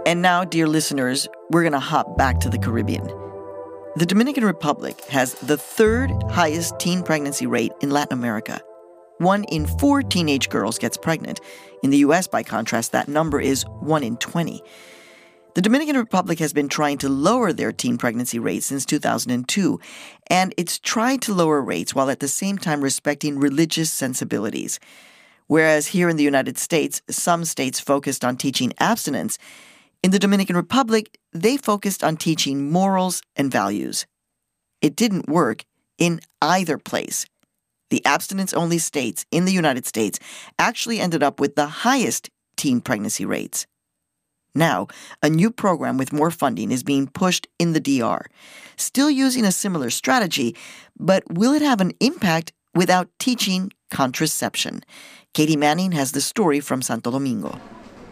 And now, dear listeners, we're going to hop back to the Caribbean. The Dominican Republic has the third highest teen pregnancy rate in Latin America. 1 in 4 teenage girls gets pregnant. In the U.S., by contrast, that number is 1 in 20. The Dominican Republic has been trying to lower their teen pregnancy rate since 2002, and it's tried to lower rates while at the same time respecting religious sensibilities. Whereas here in the United States, some states focused on teaching abstinence, in the Dominican Republic, they focused on teaching morals and values. It didn't work in either place. The abstinence-only states in the United States actually ended up with the highest teen pregnancy rates. Now, a new program with more funding is being pushed in the DR, still using a similar strategy, but will it have an impact without teaching contraception? Katie Manning has the story from Santo Domingo.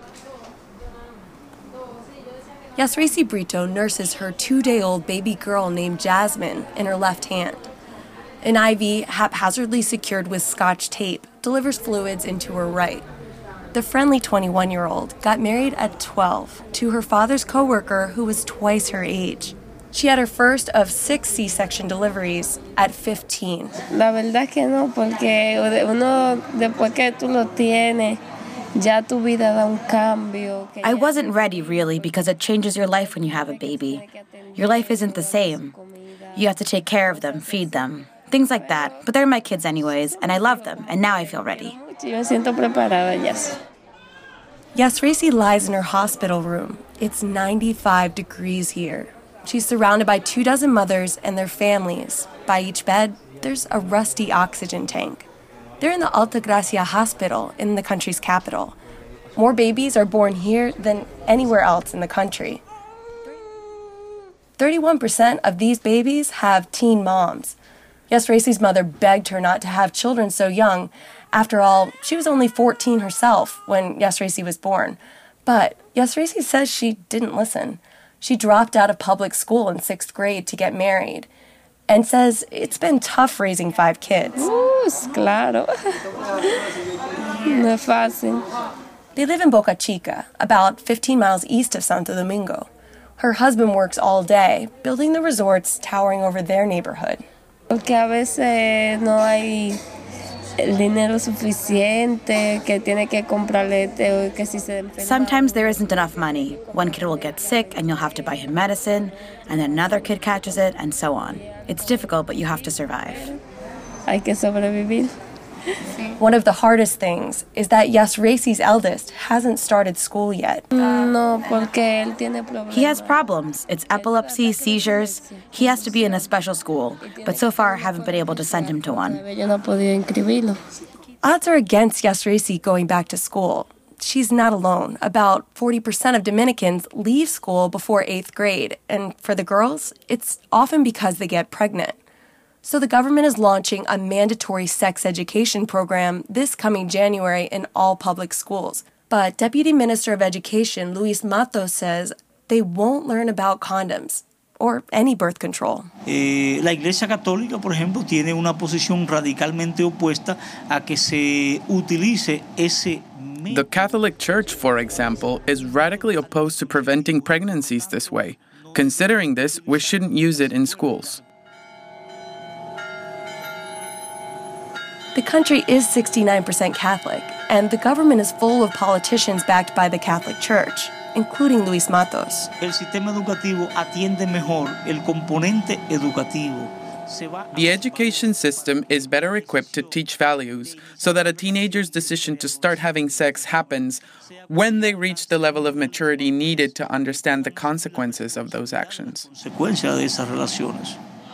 Yasresi Brito nurses her 2-day-old baby girl named Jasmine in her left hand. An IV, haphazardly secured with Scotch tape, delivers fluids into her right. The friendly 21-year-old got married at 12 to her father's coworker who was twice her age. She had her first of 6 C-section deliveries at 15. La verdad es que no, porque uno después que tú lo tienes, ya tu vida da un cambio. I wasn't ready, really, because it changes your life when you have a baby. Your life isn't the same. You have to take care of them, feed them, things like that. But they're my kids anyways, and I love them, and now I feel ready. Yo me siento preparada, yes. Yasresi lies in her hospital room. It's 95 degrees here. She's surrounded by 24 mothers and their families. By each bed, there's a rusty oxygen tank. They're in the Alta Gracia Hospital in the country's capital. More babies are born here than anywhere else in the country. 31% of these babies have teen moms. Yasresi's mother begged her not to have children so young. After all, she was only 14 herself when Yasresi was born. But Yasresi says she didn't listen. She dropped out of public school in 6th grade to get married and says it's been tough raising 5 kids. Claro. No es fácil. They live in Boca Chica, about 15 miles east of Santo Domingo. Her husband works all day, building the resorts towering over their neighborhood. Porque a veces no hay el dinero suficiente, que tiene que comprarle, que si se enferma. Sometimes there isn't enough money. One kid will get sick and you'll have to buy him medicine, and then another kid catches it, and so on. It's difficult, but you have to survive. Hay que sobrevivir. One of the hardest things is that Yasresi's eldest hasn't started school yet. No, porque él tiene problemas. He has problems. It's epilepsy, seizures. He has to be in a special school, but so far I haven't been able to send him to one. Yo no he podido inscribirlo. Odds are against Yasresi going back to school. She's not alone. About 40% of Dominicans leave school before 8th grade, and for the girls, it's often because they get pregnant. So the government is launching a mandatory sex education program this coming January in all public schools. But Deputy Minister of Education Luis Matos says they won't learn about condoms or any birth control. La Iglesia Católica, por ejemplo, tiene una posición radicalmente opuesta a que se utilice ese. The Catholic Church, for example, is radically opposed to preventing pregnancies this way. Considering this, we shouldn't use it in schools. The country is 69% Catholic, and the government is full of politicians backed by the Catholic Church, including Luis Matos. El sistema educativo atiende mejor el componente educativo. The education system is better equipped to teach values so that a teenager's decision to start having sex happens when they reach the level of maturity needed to understand the consequences of those actions. Consecuencia de esas relaciones.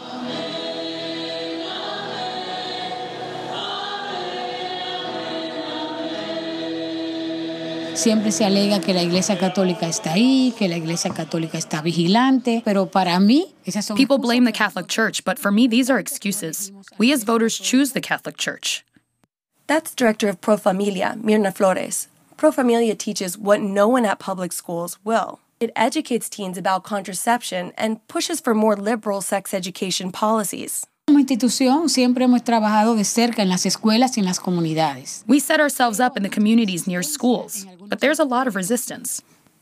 Siempre se alega que la Iglesia Católica está ahí, que la Iglesia Católica está vigilante, pero para mí, esas son... People blame the Catholic Church, but for me, these are excuses. We as voters choose the Catholic Church. That's Director of Pro Familia, Mirna Flores. Pro Familia teaches what no one at public schools will. It educates teens about contraception and pushes for more liberal sex education policies. Como institución siempre hemos trabajado de cerca en las escuelas y en las comunidades. We set ourselves up in the communities near schools, but there's a lot of resistance.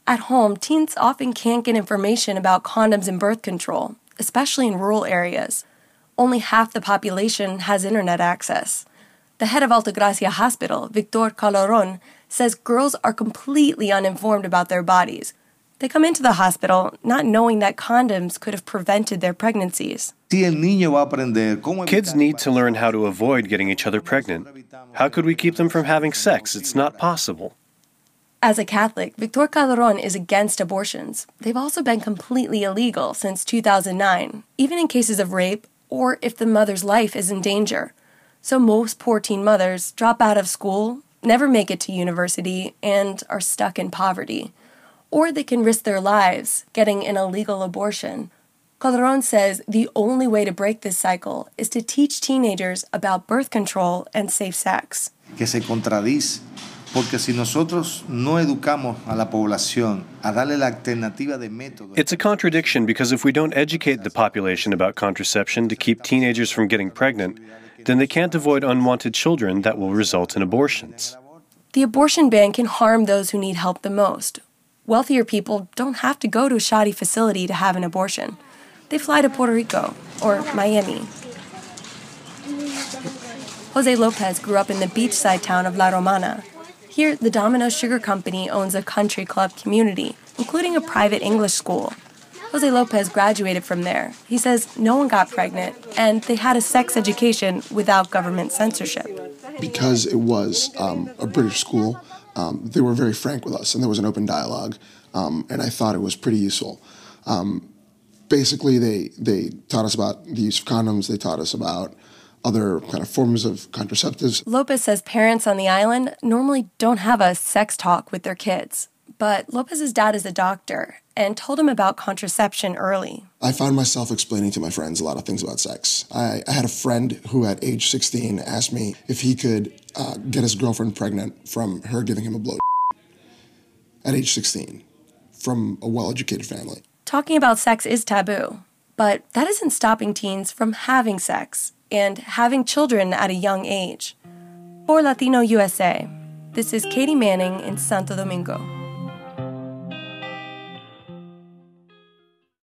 At home, teens often can't get information about condoms and birth control, especially in rural areas. Only half the population has internet access. The head of Altagracia Hospital, Victor Calderon, says girls are completely uninformed about their bodies. They come into the hospital not knowing that condoms could have prevented their pregnancies. Kids need to learn how to avoid getting each other pregnant. How could we keep them from having sex? It's not possible. As a Catholic, Victor Calderon is against abortions. They've also been completely illegal since 2009, even in cases of rape or if the mother's life is in danger. So most poor teen mothers drop out of school, never make it to university, and are stuck in poverty. Or they can risk their lives getting an illegal abortion. Calderon says the only way to break this cycle is to teach teenagers about birth control and safe sex. Que se contradice, porque si nosotros no educamos a la población a darle la alternativa de método. It's a contradiction because if we don't educate the population about contraception to keep teenagers from getting pregnant, then they can't avoid unwanted children that will result in abortions. The abortion ban can harm those who need help the most. Wealthier people don't have to go to a shoddy facility to have an abortion. They fly to Puerto Rico or Miami. Jose Lopez grew up in the beachside town of La Romana. Here, the Domino Sugar Company owns a country club community, including a private English school. Jose Lopez graduated from there. He says no one got pregnant, and they had a sex education without government censorship. Because it was a British school, they were very frank with us, and there was an open dialogue, and I thought it was pretty useful. Basically, they taught us about the use of condoms. They taught us about other kind of forms of contraceptives. Lopez says parents on the island normally don't have a sex talk with their kids. But Lopez's dad is a doctor and told him about contraception early. I found myself explaining to my friends a lot of things about sex. I had a friend who at age 16 asked me if he could get his girlfriend pregnant from her giving him a blow at age 16 from a well-educated family. Talking about sex is taboo, but that isn't stopping teens from having sex and having children at a young age. For Latino USA, this is Katie Manning in Santo Domingo.